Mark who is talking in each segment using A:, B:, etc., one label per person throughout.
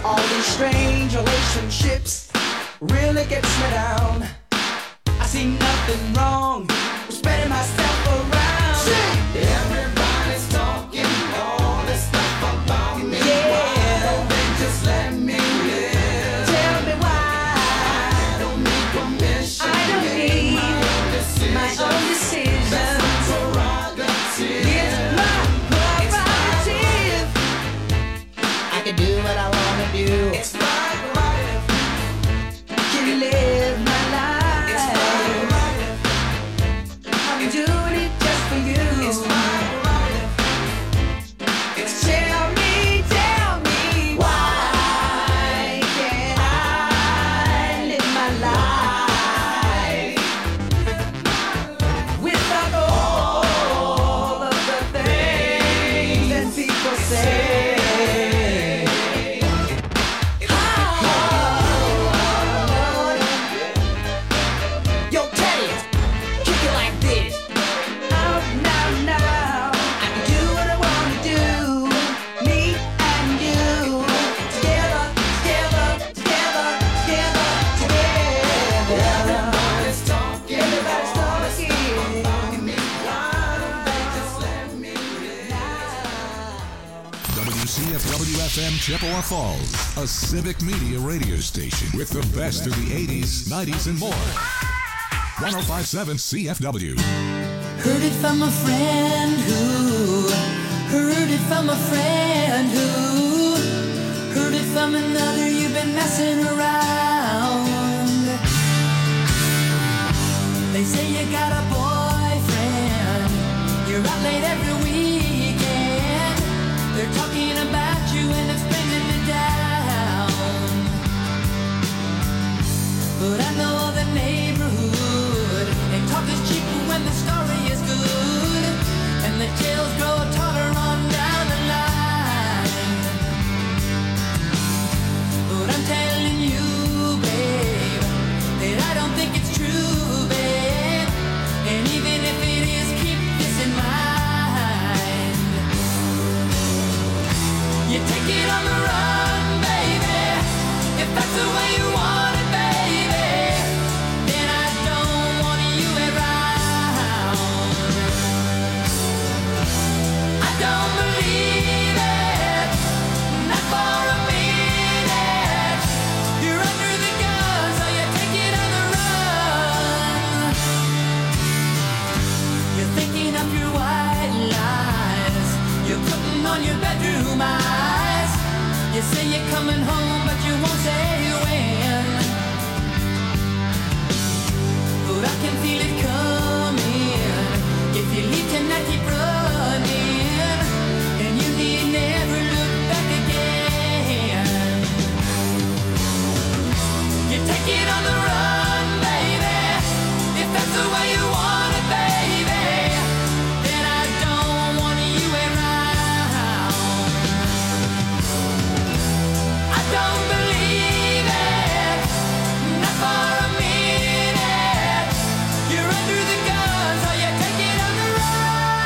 A: All these strange relationships really gets me down. I see nothing wrong with spreading myself around. Everybody's talking all this stuff about me. Yeah. Why don't they just let me live? Tell me why. I don't need permission. I don't need my own decision. That's my prerogative. It's my prerogative. I can do what I wanna do. It's my prerogative. Can live my life. It's my prerogative. I'm doing it just for you. It's my prerogative. It's tell me why can't I live my life without all of the things that people say? Yo, Teddy, kick it like this. Now, I can do what I wanna do. Me and you, together. Everybody's talking.
B: WCFW-FM Chippewa Falls, a civic media radio station with the best of the 80s, 90s, and more. 105.7 CFW.
C: Heard it from a friend who heard it from a friend who heard it from another. You've been messing around. They say you got a boyfriend. You're out late every weekend. They're talking about you and it's bringing me down. But I know the neighborhood, and talk is cheap when the story is good, and the tales grow taller on down the line. But I'm telling you, babe, that I don't think it's true, babe. And even if it is, keep this in mind. You take it on the run, baby, if that's the way you want it, baby. Then I don't want you around. I don't believe it, not for a minute. You're under the gun, so you take it on the run. You're thinking of your white lies. You're putting on your bedroom eyes. You say you're coming home, but you won't say when. But I can feel it coming. If you leave tonight, keep running, and you need never look back again. You take it on the run, baby, if that's the way you want it, baby. Then I don't want you around. I don't believe it, not for a minute. You're under the gun, so you take it on the run.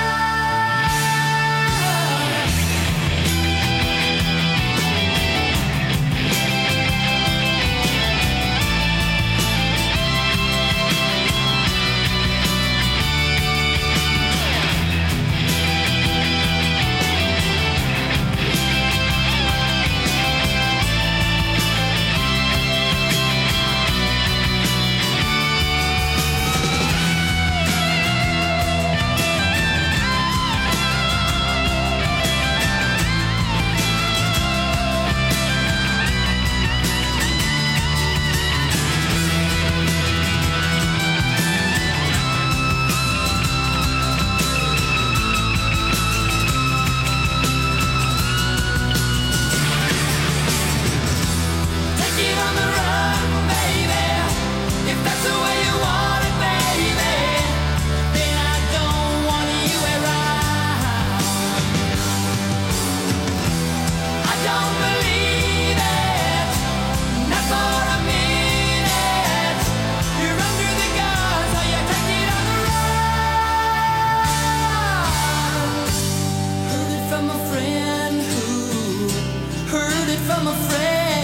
C: Take it on the run, baby, if that's the way you want it, baby. Then I don't want you around. I don't believe it, not for a minute. You're under the gun, so you take it on the run. Heard it from a friend who heard it from a friend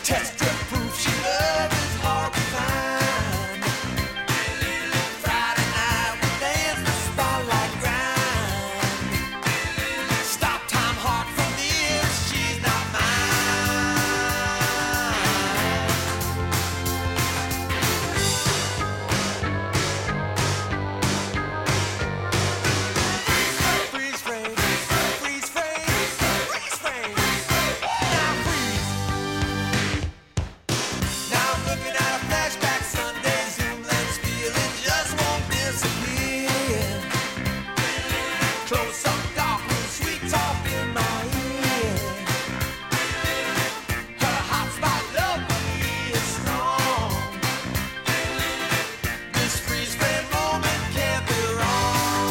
A: Test your proof, she love is hard to find. Friday night we dance the spotlight grind. Stop time hard from this, she's not Freeze frame, freeze frame, freeze frame. Now freeze. Now I'm looking at a flashback Sunday, zoom lens feeling just won't disappear. Close up, dark room, sweet talk in my ear. Her hot spot love for me is strong. This freeze frame moment can't be wrong.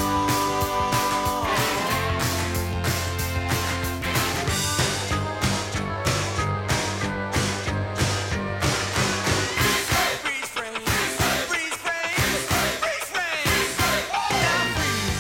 A: Freeze frame, freeze frame, freeze frame. Now freeze.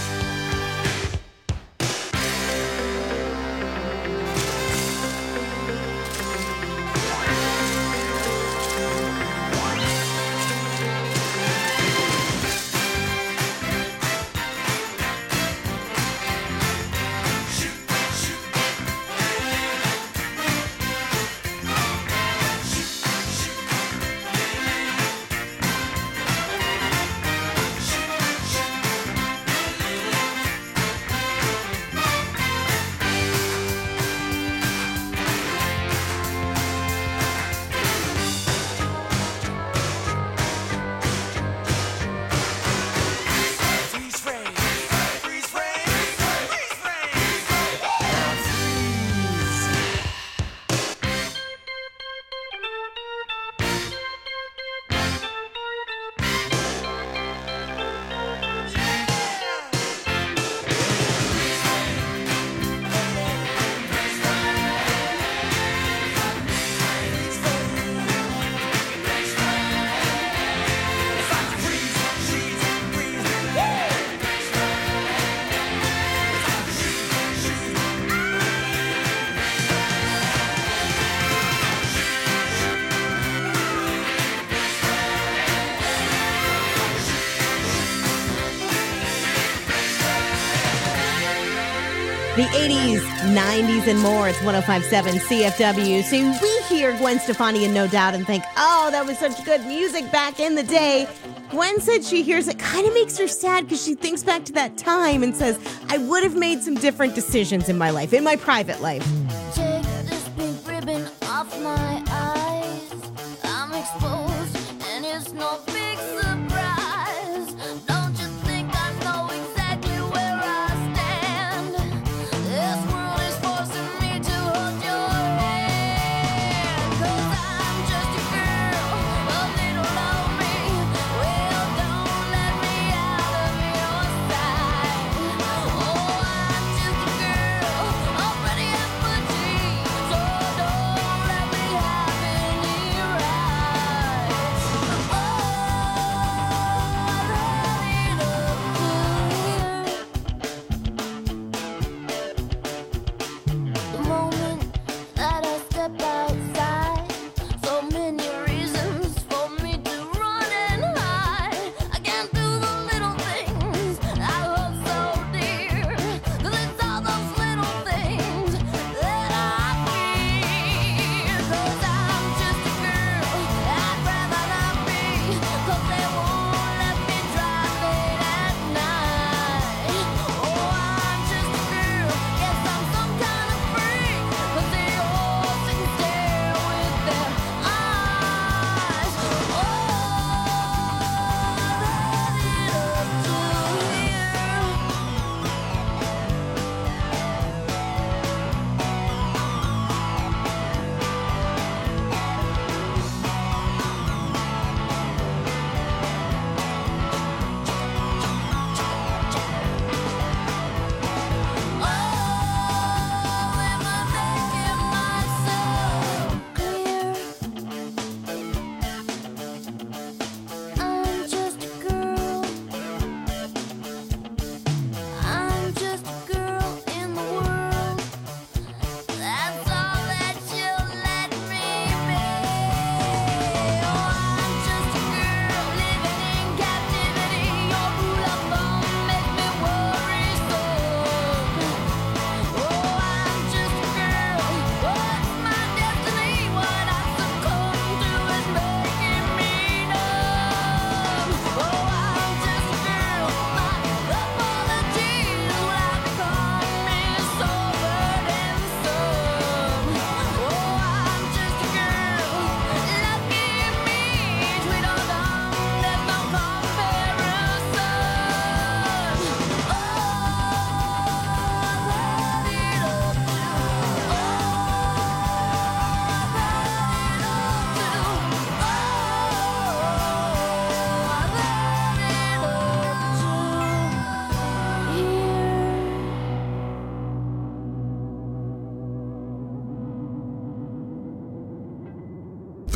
A: Freeze frame, freeze frame, freeze frame. Now freeze.
D: The 80s, 90s, and more. It's 105.7 CFW. So we hear Gwen Stefani and No Doubt and think, oh, that was such good music back in the day. Gwen said she hears it kind of makes her sad because she thinks back to that time and says, I would have made some different decisions in my life, in my private life.
E: Take this pink ribbon off my eyes. I'm exposed, and it's no big surprise. Don't you think I know exactly where I stand? This world is forcing me to hold your hand. 'Cause I'm just a girl, a little lonely. Well, don't let me out of your sight. Oh, I'm just a girl, already half a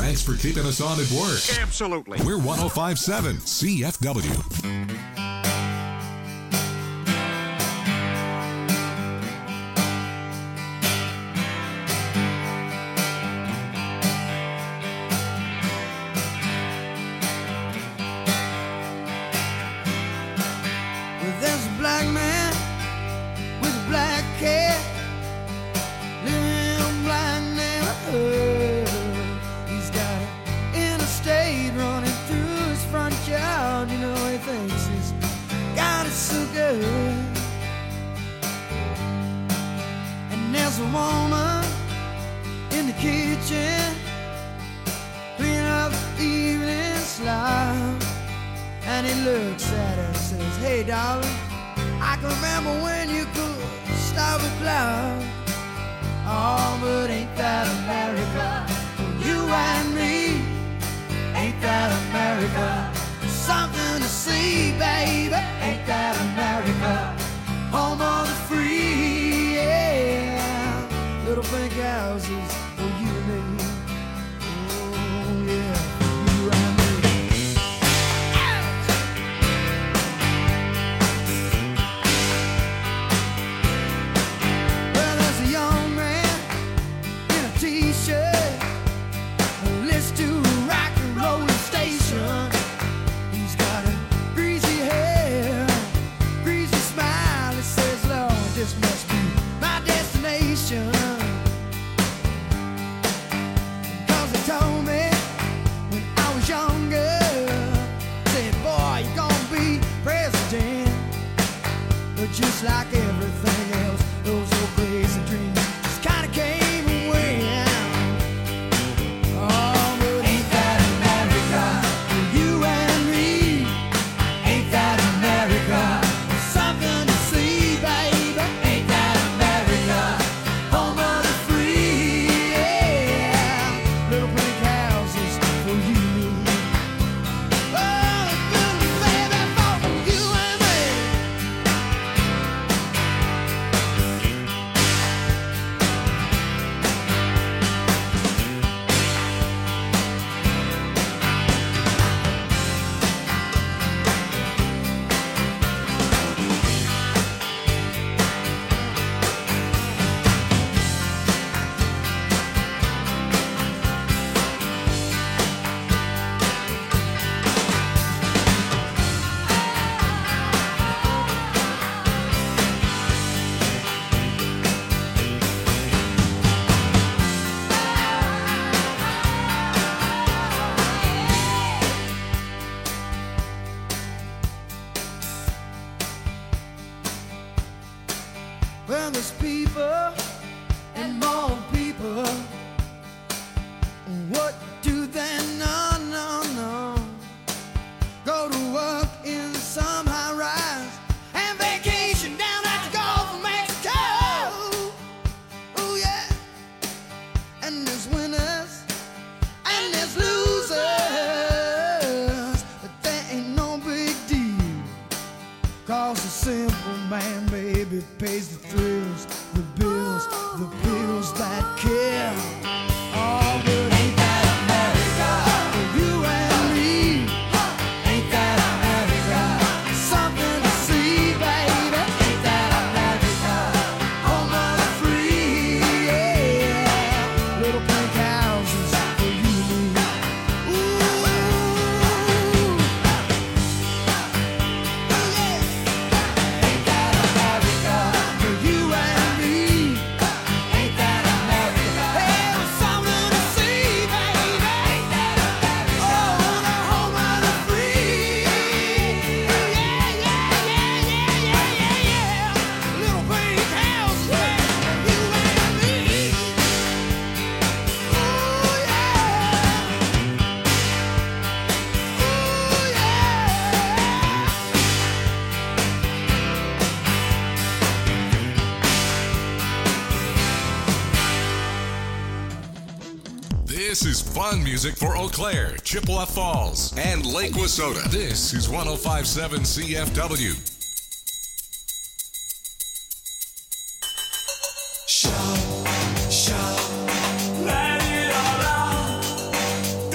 B: Thanks for keeping us on at work.
F: Absolutely.
B: We're 105.7 CFW.
A: Well, there's a black man with a black cat living in a black neighborhood. He's got an interstate running through his front yard. You know, he thinks he's got it so good. And there's a woman in the kitchen cleaning up the evening slime. And he looks at her and says, hey, darling, I can remember when you could stop a cloud. Oh, but ain't that America? For you and me, ain't that America? Something to see, baby, ain't that America? Home of the free, yeah. Little pink houses for you and me. Oh, yeah, for you and me. Well, there's a young man in a t-shirt who listens to a rock and roll station. He's got a greasy hair, greasy smile. He says, Lord, this must be my destination. 'Cause they told me when I was younger, said, boy, you're gonna be president. But just like everything else, those old crazy dreams just kinda came and went. Oh, but ain't that America? For you and me, ain't that America? Something to see, baby, ain't that America? Home of the free, yeah. Little pink houses for you and me. Oh, baby, for you and me. Well, there's people and more people. What do they know? No, no. Go to work in some high rise and vacation down at the Gulf of Mexico. Oh, yeah. And there's winners and there's losers. But that ain't no big deal. 'Cause the simple man, baby, pays the thrills, the bills that kill. Oh, but ain't that America? For you and me, ain't that America? Something to see, baby, ain't that America? Home of the free, yeah. Little pink houses for you and me. Ooh. Ain't that America? For you and me, ain't that America? Hey, there's something to see, baby, ain't that America? Oh, the home of the free, yeah, yeah, yeah, yeah, yeah, yeah, yeah. Little pink houses, baby, for you and me. Ooh, yeah. Ooh,
B: This is fun music for Eau Claire, Chippewa Falls, and Lake Wissota. This is 105.7 CFW.
A: Shout, shout, let it all out.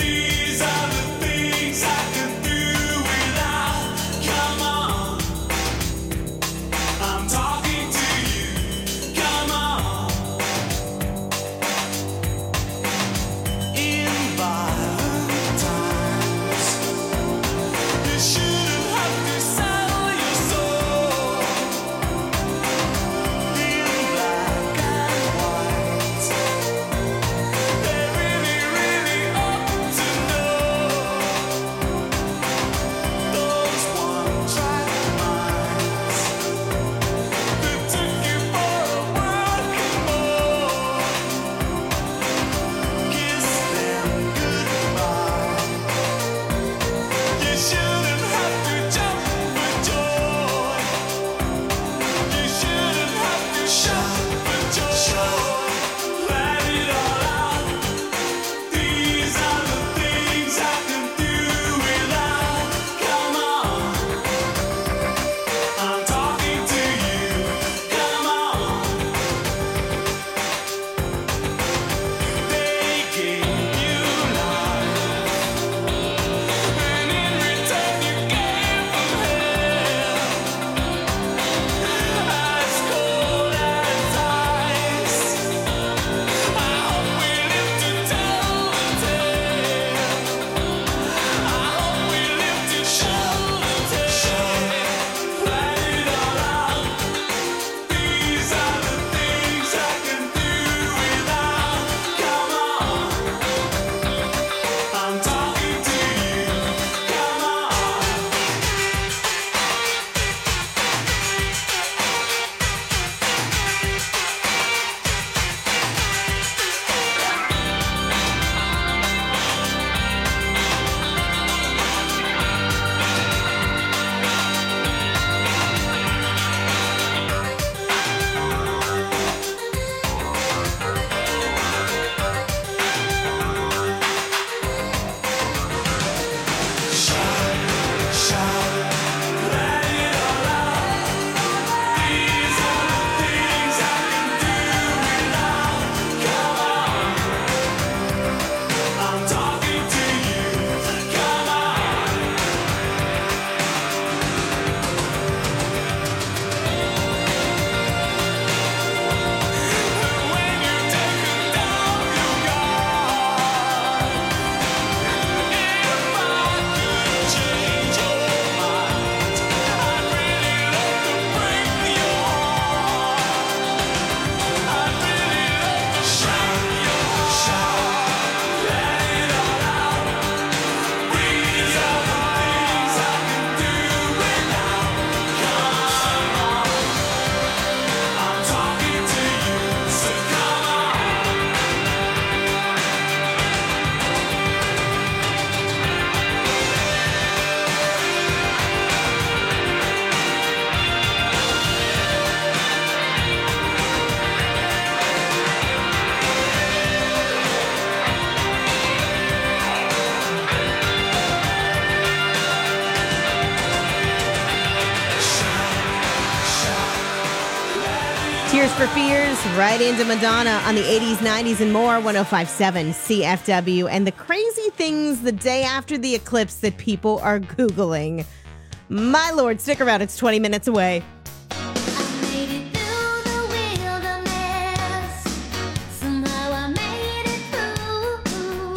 D: Tears for Fears, right into Madonna on the 80s, 90s, and more. 105.7 CFW. And the crazy things the day after the eclipse that people are Googling. My Lord, stick around. It's 20 minutes away.
E: I made it through the wilderness. Somehow I made it through.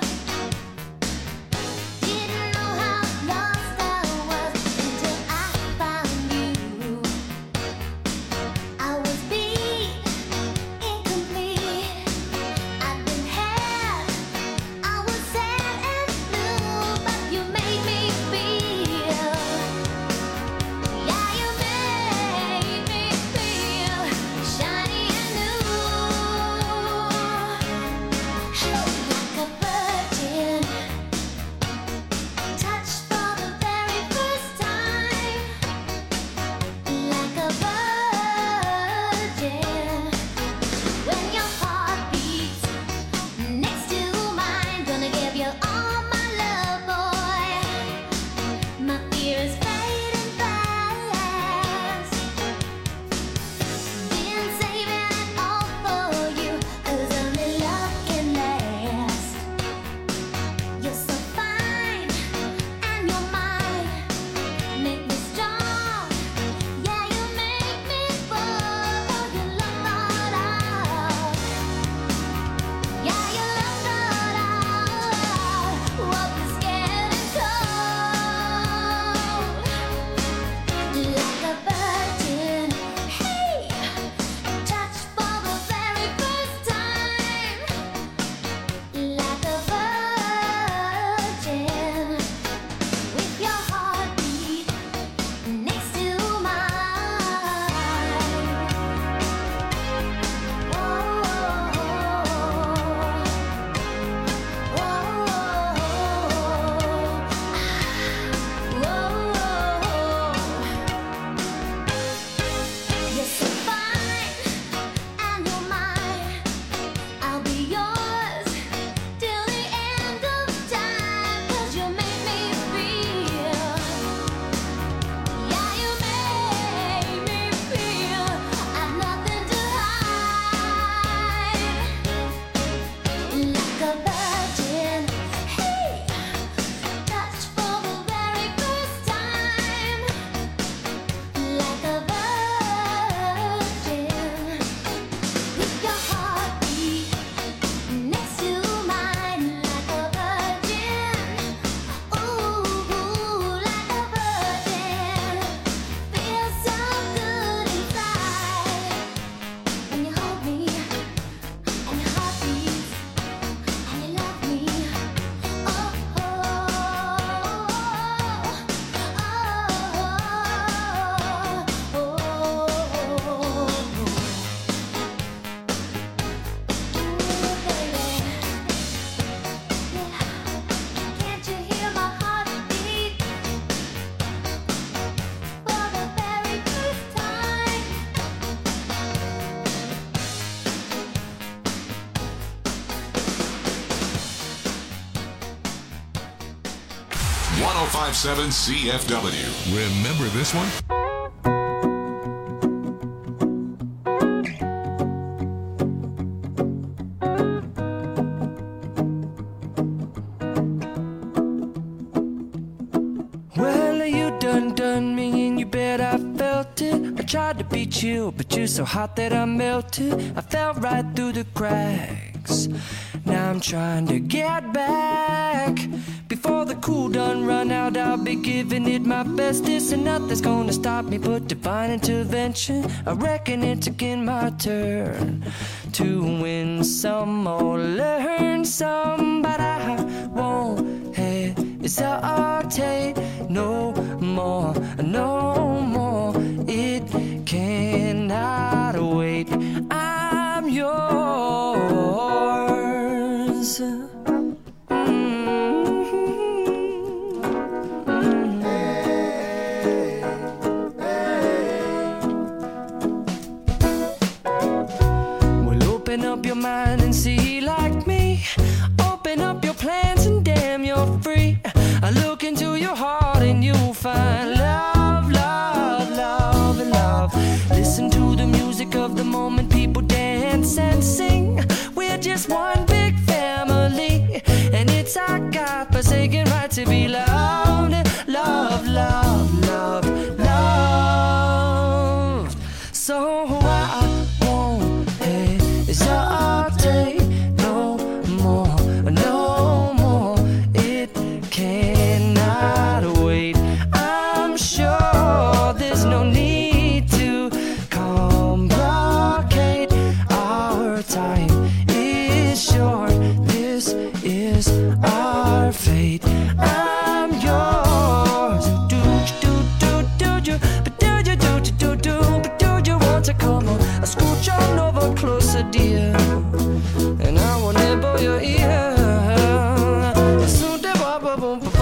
E: Didn't know how lost I was until I found you. I was beat, incomplete. I've been had. I was sad and blue, but you made me feel. Yeah, you made me feel shiny and new, like a virgin, touched for the very first time, like a virgin. When your heart beats next to mine, gonna give you all my love, boy. My fear is fading fast. Been saving it all for you, 'cause only love can last. You're so fine, and you're mine. Make me strong, yeah, you make me fall for your love, Lord. Yeah, your love, Lord. Walk the scared and cold, like a virgin. Hey, touched for the very first time, like a virgin. With your heartbeat next to mine. You're so fine, and you're mine. I'll be yours till the end of time, 'cause you make me feel. Yeah, you make me feel I've nothing to hide, like a virgin. Hey, touched for the very first time, like a virgin. With your heartbeat next to mine, like a virgin. Ooh, like a virgin. Feels so good inside when you hold me, and your heart beats, and you love me. Oh, oh, can't you hear my heartbeat for the very first time?
B: 1057 CFW. Remember this one?
F: Well, you done me, and you bet I felt it. I tried to beat you, but you're so hot that I melted. I fell right through the cracks. Now I'm trying to get back. Before the cool done run out, I'll be giving it my bestest, and nothing's gonna stop me but divine intervention. I reckon it's again my turn to win some or learn some, but I won't hesitate no more, no more. It cannot wait. I'm yours. Well, open up your mind and see like me. Open up your plans and damn, you're free. I look into your heart and you'll find love, love, love, and love. Listen to the music of the right to be loved, loved, loved, loved, loved. So I won't hesitate no more, no more. It cannot wait. I'm sure there's no need to complicate. Our time is short. This is our fate. I'm yours. Do you, but do you, but do you want to come on? Scooch on over closer, dear, and I will nibble your ear. Soon to boom, boom, boom, boom.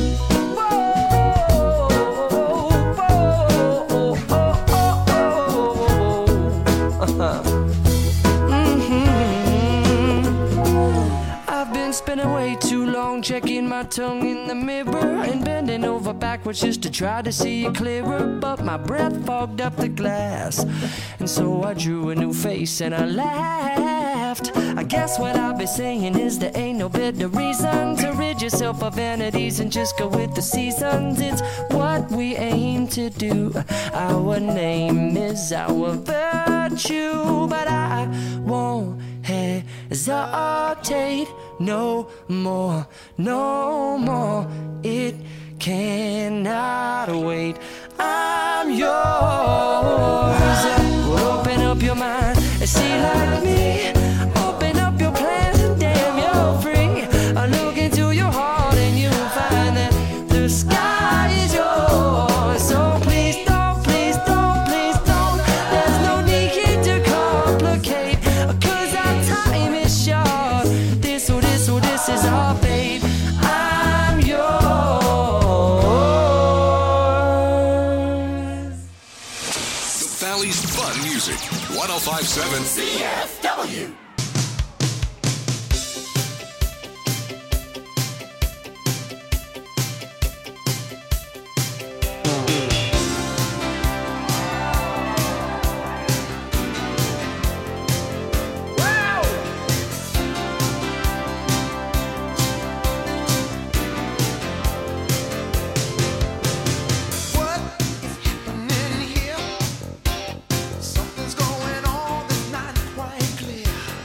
F: I've been spending way too long checking my tongue in the mirror and bending over backwards just to try to see it clearer, but my breath fogged up the glass, and so I drew a new face and I laughed. I guess what I'll be saying is there ain't no better reason to rid yourself of vanities and just go with the seasons. It's what we aim to do. Our name is our virtue, but I won't hesitate no more, no more. It cannot wait. I'm yours. Open up your mind and see like me. Open up your plans and damn, you're free. I look into your heart and you'll find that the sky is yours. So please don't, please don't, please don't. There's no need to complicate, 'cause our time is short. This is our fate. I'm yours.
B: The Valley's fun music. 105.7
A: CFW. What is happening here? Something's going on that's not quite clear.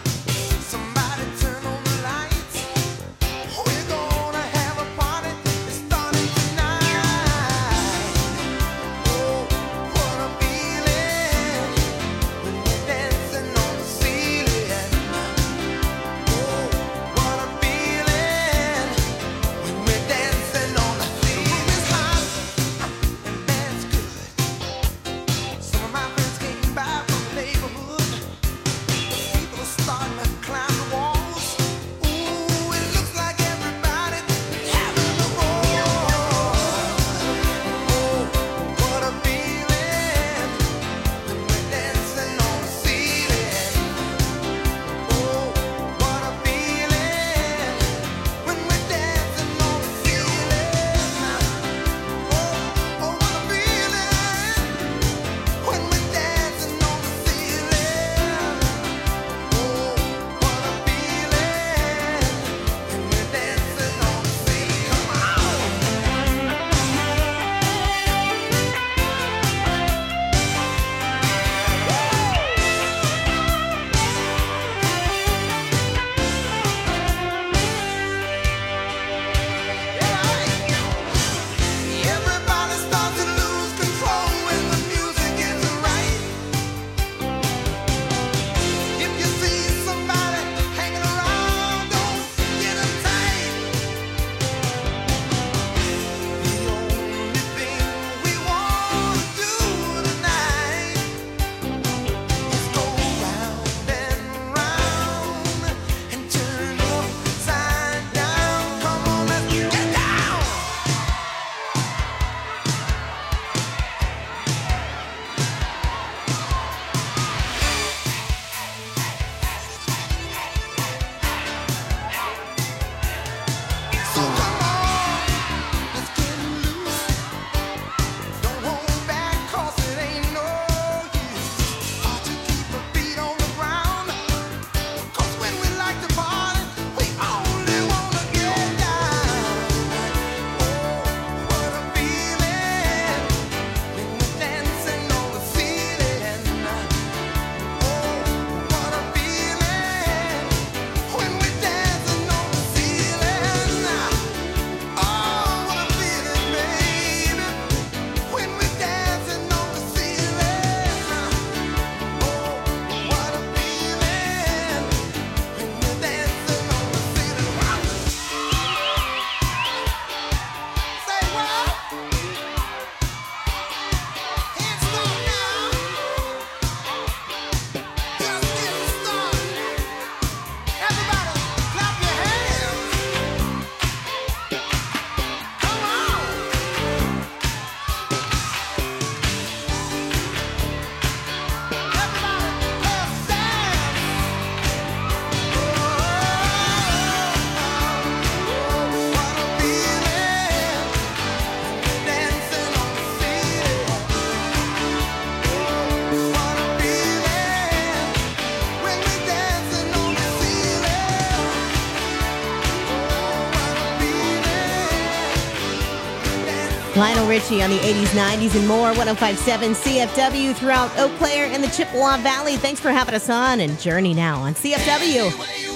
D: Lionel Richie on the 80s, 90s, and more. 105.7 CFW throughout Eau Claire and the Chippewa Valley. Thanks for having us on, and Journey now on CFW.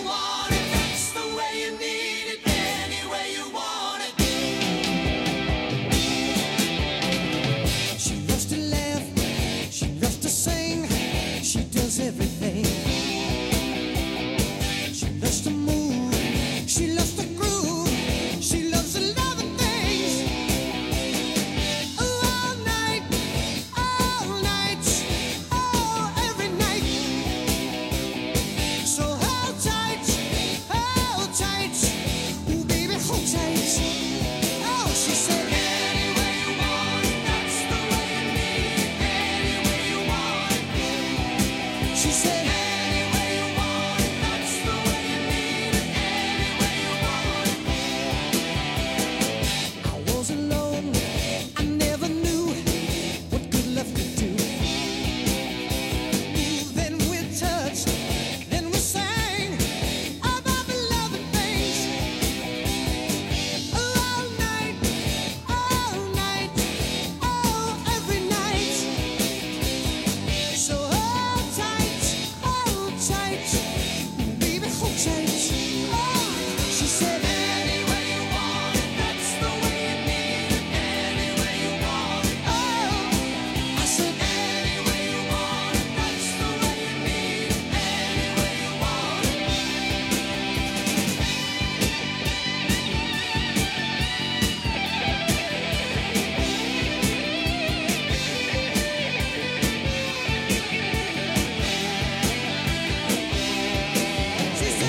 A: She loves to laugh, she loves to sing, she does everything. She loves to move, she loves to groove, she loves a lot of things. All night, oh, every night. So hold tight, ooh baby, hold tight. Oh, she said, any way you want it, that's the way you need it. Any way you want it. She said, any way you want it, that's the way you need it. Any way you want it. I was alone, I never knew what good love could do. Then we touched, then we sang about the love and things. All night, oh, every night. So hold tight, baby, hold tight. Oh, she said, any way you want it, that's the way you need it. Any way you want it. Oh, I said, any way you want it, that's the way you need it. Any way you want it. She said,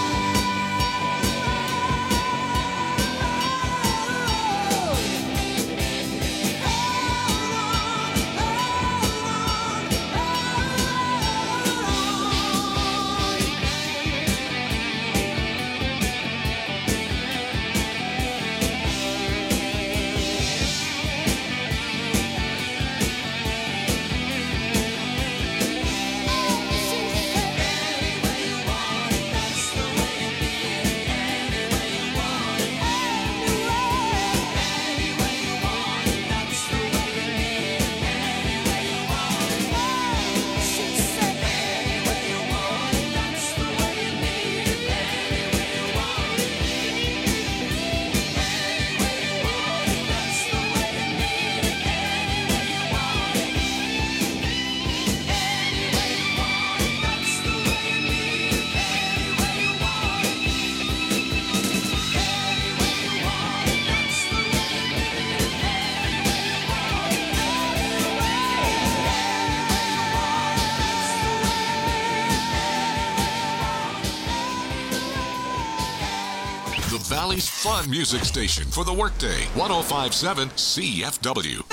B: The Valley's fun music station for the workday. 105.7 CFW.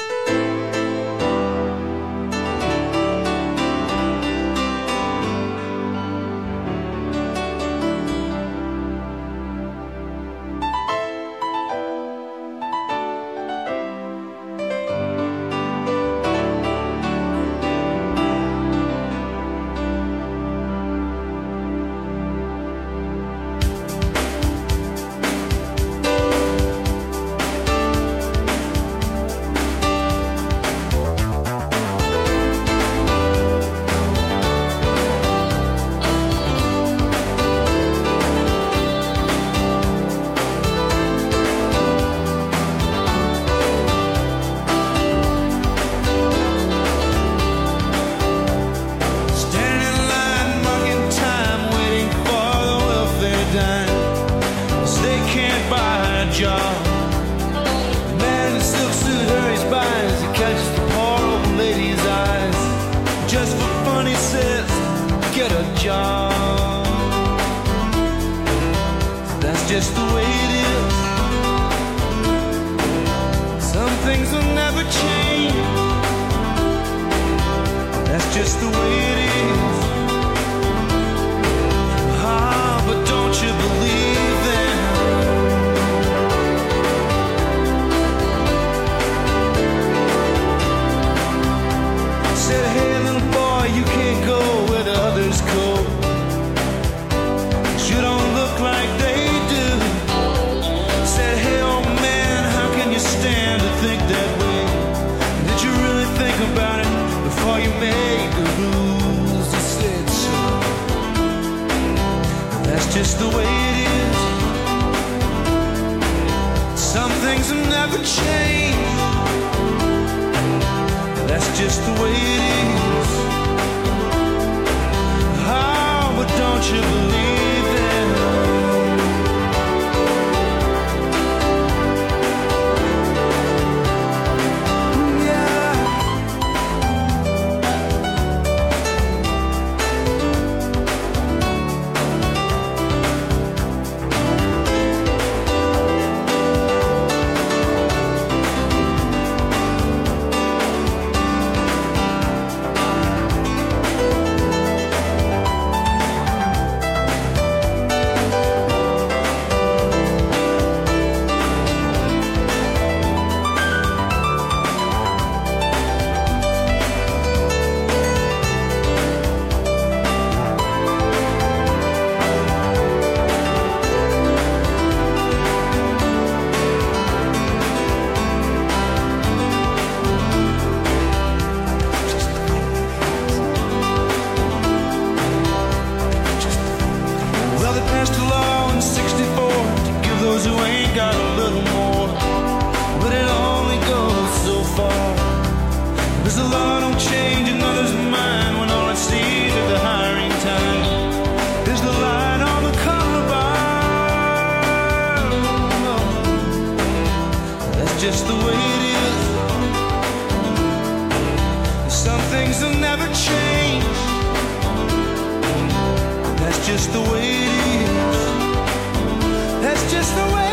A: Just the way it is. Some things will never change. That's just the way it is. Ah, but don't you believe them? Said, hey little boy, you can't go where the others go. You don't look like they do. Said, hey old man, how can you stand to think that
G: never change. That's just the way it is. Oh, but don't you believe it? Just the way it is. Some things will never change. That's just the way it is. That's just the way it is.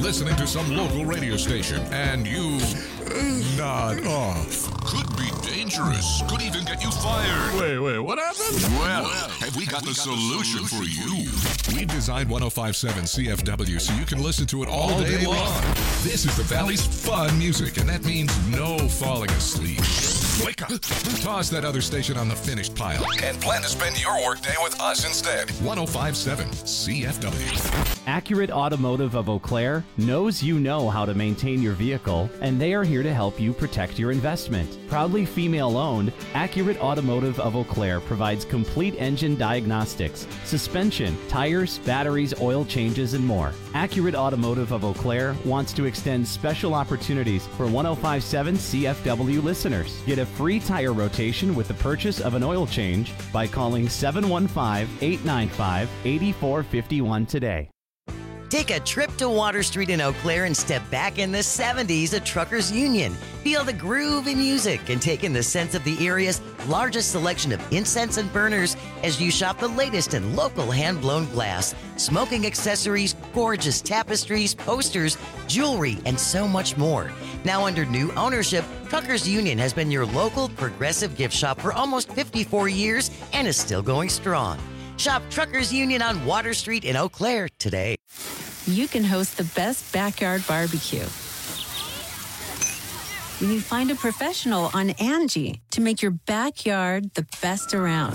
B: listening to some local radio station and you nod off. Could be dangerous. Could even get you fired.
H: Wait, what happened?
B: Well, have we got the solution for you? We designed 105.7 CFW so you can listen to it all day long. This is the Valley's fun music, and that means no falling asleep. Wake up. Toss that other station on the finished pile and plan to spend your workday with us instead. 105.7 CFW.
I: Accurate Automotive of Eau Claire knows you know how to maintain your vehicle, and they are here to help you protect your investment. Proudly female-owned, Accurate Automotive of Eau Claire provides complete engine diagnostics, suspension, tires, batteries, oil changes, and more. Accurate Automotive of Eau Claire wants to extend special opportunities for 105.7 CFW listeners. Get a free tire rotation with the purchase of an oil change by calling 715-895-8451 today.
J: Take a trip to Water Street in Eau Claire and step back in the 70s at Truckers Union. Feel the groove in music and take in the sense of the area's largest selection of incense and burners as you shop the latest in local hand-blown glass, smoking accessories, gorgeous tapestries, posters, jewelry, and so much more. Now under new ownership, Truckers Union has been your local progressive gift shop for almost 54 years and is still going strong. Shop Truckers Union on Water Street in Eau Claire today.
K: You can host the best backyard barbecue when you find a professional on Angie to make your backyard the best around.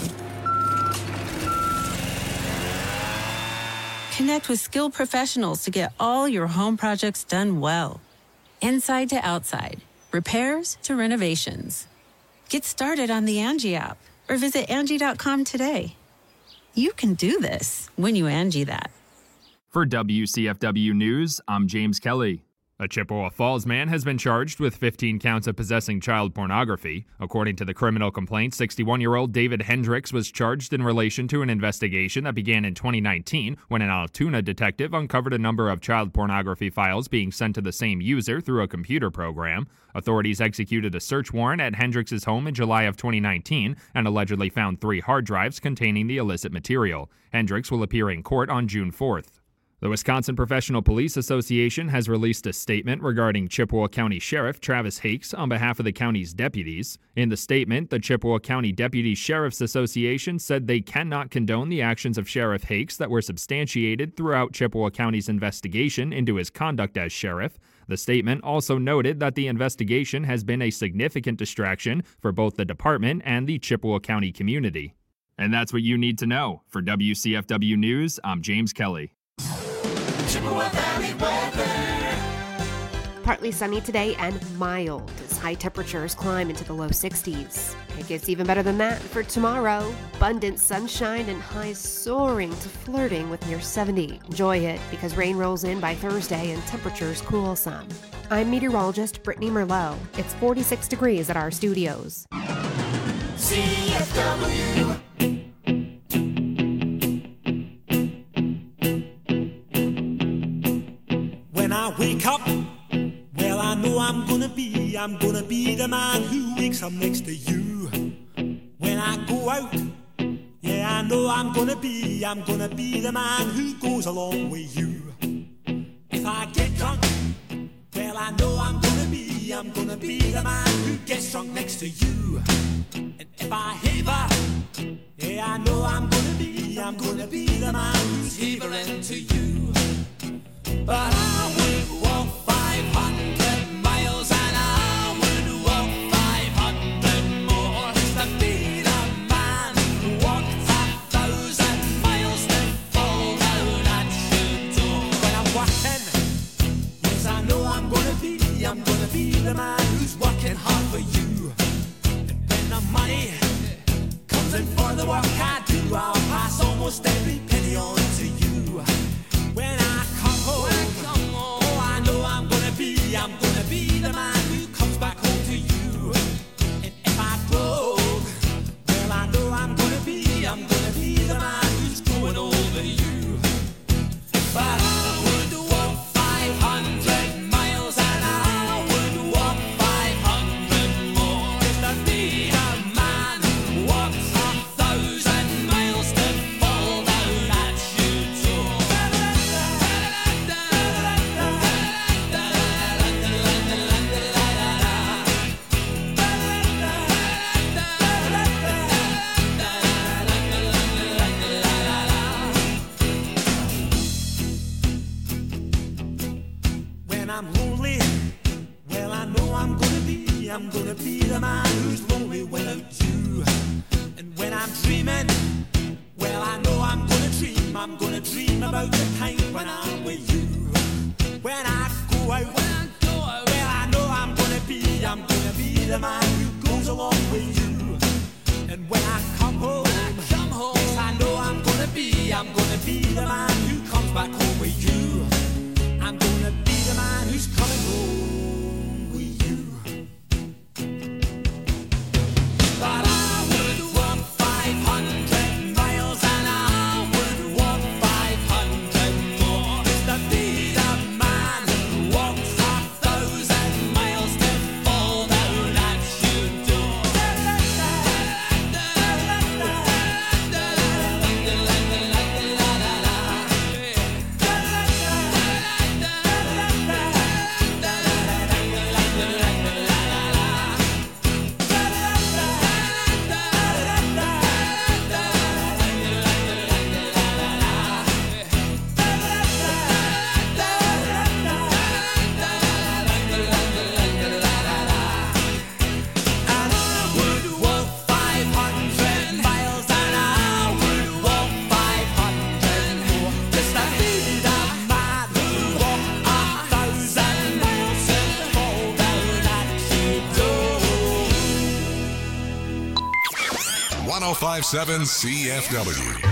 K: Connect with skilled professionals to get all your home projects done well. Inside to outside, repairs to renovations. Get started on the Angie app or visit Angie.com today. You can do this when you Angie that.
L: For WCFW News, I'm James Kelly. A Chippewa Falls man has been charged with 15 counts of possessing child pornography. According to the criminal complaint, 61-year-old David Hendricks was charged in relation to an investigation that began in 2019 when an Altoona detective uncovered a number of child pornography files being sent to the same user through a computer program. Authorities executed a search warrant at Hendricks' home in July of 2019 and allegedly found 3 hard drives containing the illicit material. Hendricks will appear in court on June 4th. The Wisconsin Professional Police Association has released a statement regarding Chippewa County Sheriff Travis Hakes on behalf of the county's deputies. In the statement, the Chippewa County Deputy Sheriff's Association said they cannot condone the actions of Sheriff Hakes that were substantiated throughout Chippewa County's investigation into his conduct as sheriff. The statement also noted that the investigation has been a significant distraction for both the department and the Chippewa County community. And that's what you need to know. For WCFW News, I'm James Kelly.
M: Chippewa Valley weather.
N: Partly sunny today and mild as high temperatures climb into the low 60s. It gets even better than that for tomorrow. Abundant sunshine and highs soaring to flirting with near 70. Enjoy it because rain rolls in by Thursday and temperatures cool some. I'm meteorologist Brittany Merlot. It's 46 degrees at our studios.
M: CFW. When I wake up, well, I know I'm gonna be the man who wakes up next to you. When I go out, yeah, I know I'm gonna be the man who goes along with you. If I get drunk, well, I know I'm gonna be the man who gets drunk next to you. And if I haver, yeah, I know I'm gonna be the man who's havering to you. But I would walk 500 miles and I would walk 500 more just to be the man who walked 1,000 miles to fall down at your door. When I'm working, yes, I know I'm gonna be the man who's working hard for you. And when the money comes in for the work I do, I'll pass almost every penny on to you. When I come home, oh, I man who's lonely without you. And when I'm dreaming, well, I know I'm gonna dream. I'm gonna dream about the time when I'm with you. When I go out, well, I know I'm gonna be the man who goes along with you. And when I come home, yes, I know I'm gonna be the man who comes back home with you. I'm gonna be the man who's coming home with you. But I would walk 500 miles and I would walk 500 more to be the man who walks 1,000 miles to fall down at your door.
B: .105.7 CFW.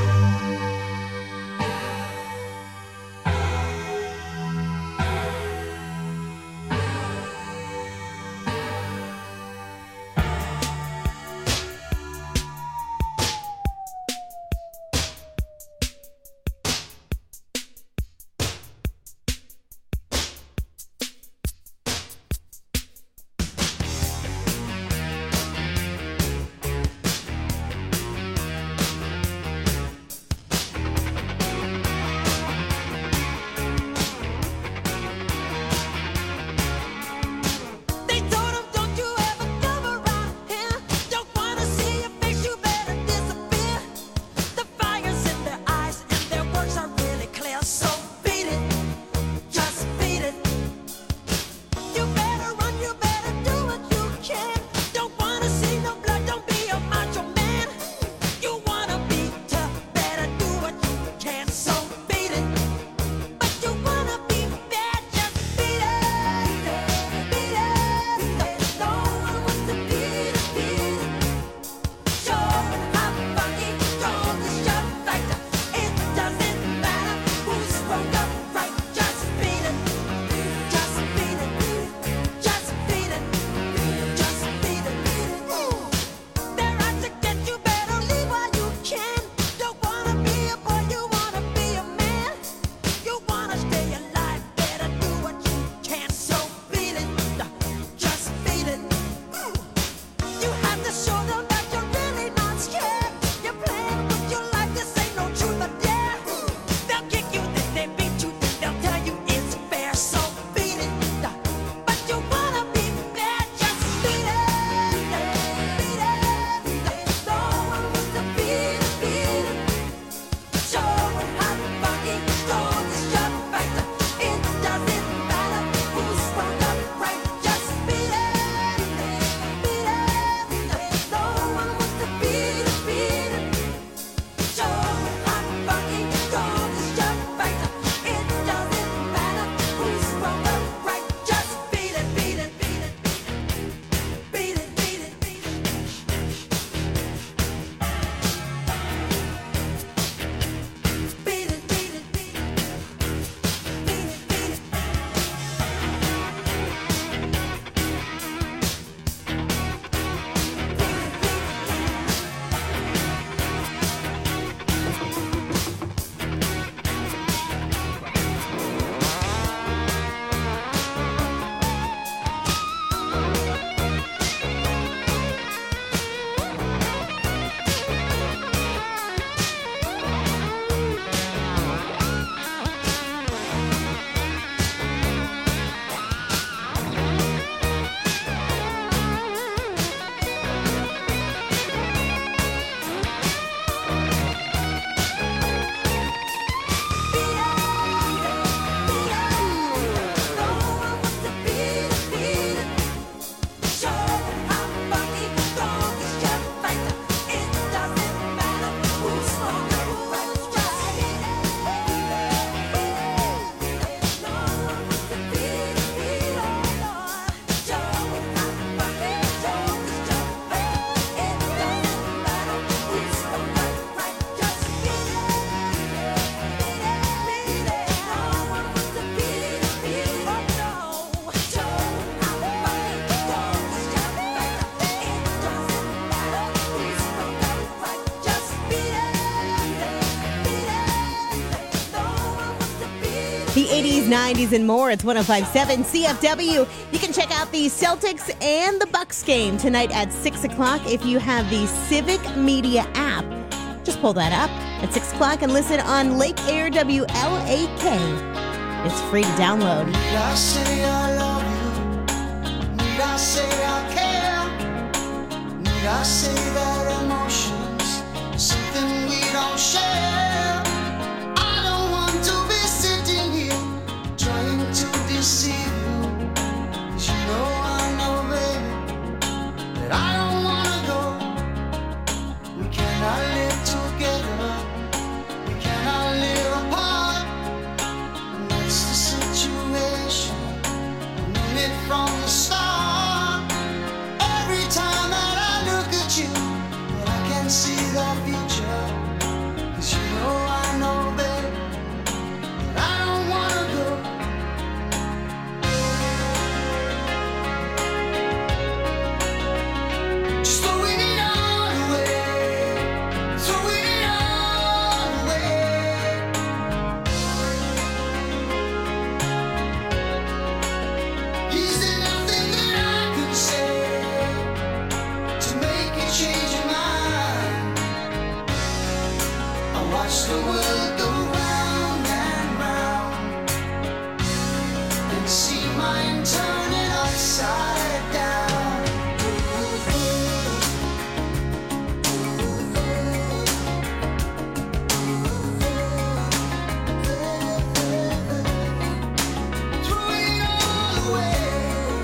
D: 80s, 90s, and more. It's 105.7 CFW. You can check out the Celtics and the Bucks game tonight at 6 o'clock if you have the Civic Media app. Just pull that up at 6 o'clock and listen on Lake Air WLAK. It's free to download.
A: Need I say I love you? Need I say I care? Need I say that emotions are something we don't share? I don't want to be sitting here trying to deceive you. 'Cause you know I know, baby, that I don't wanna go. We cannot live together. We cannot live apart. And that's the situation. I knew it from the start. Every time that I look at you, well, I can see the future. 'Cause you know I know, babe, that I don't wanna go. Just throwing it all away. Throwing it all away. Is there nothing that I could say to make you change your mind? I watch the world go round and round and see mine turning upside down. Throwing it all away.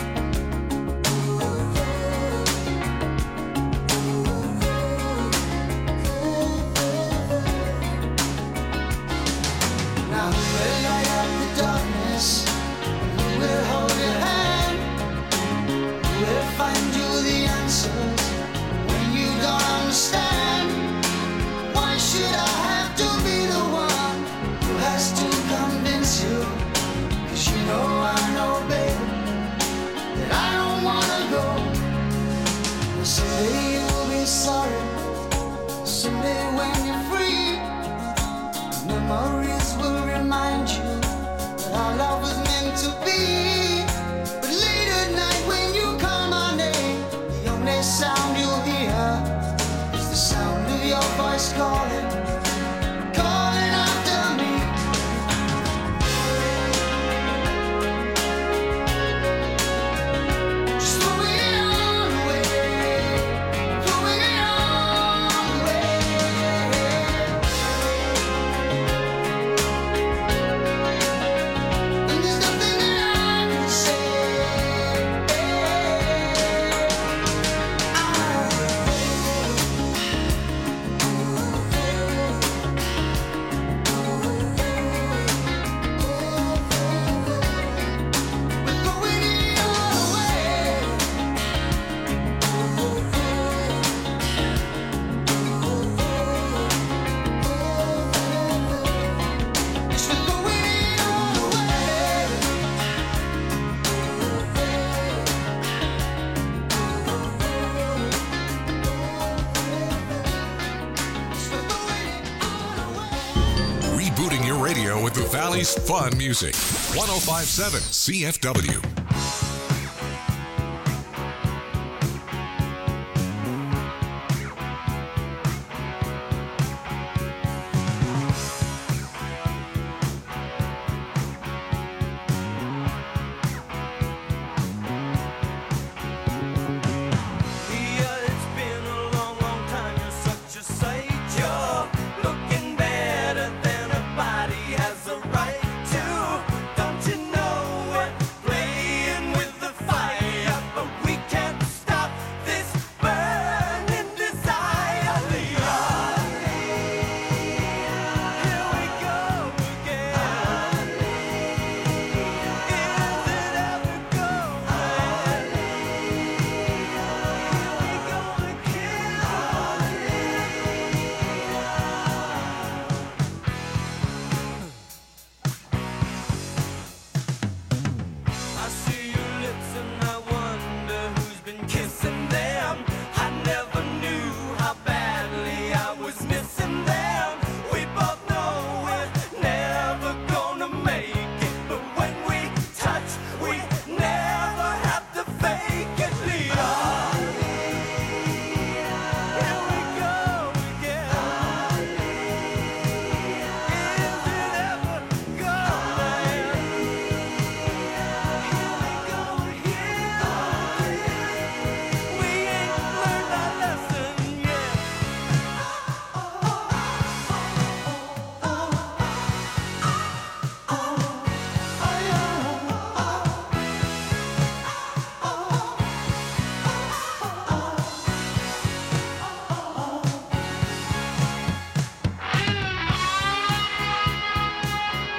A: Now who will light up the darkness? Who will hold your hand? Who will find you the answers when you don't understand? Why should I have to be the one who has to convince you? 'Cause you know I know, baby, that I don't wanna go. Someday you'll be sorry. Someday when you're free, memories will remind you that our love was meant to be. But late at night when you call my name, the only sound you'll hear is the sound of your voice calling, calling after me. Just throwing it all away. Throwing it all away. And there's nothing that I can say. We're throwing it all away. Yes, we're throwing it all away. Yes, we're throwing it all away.
B: Rebooting your radio with the Valley's fun music. 105.7 CFW.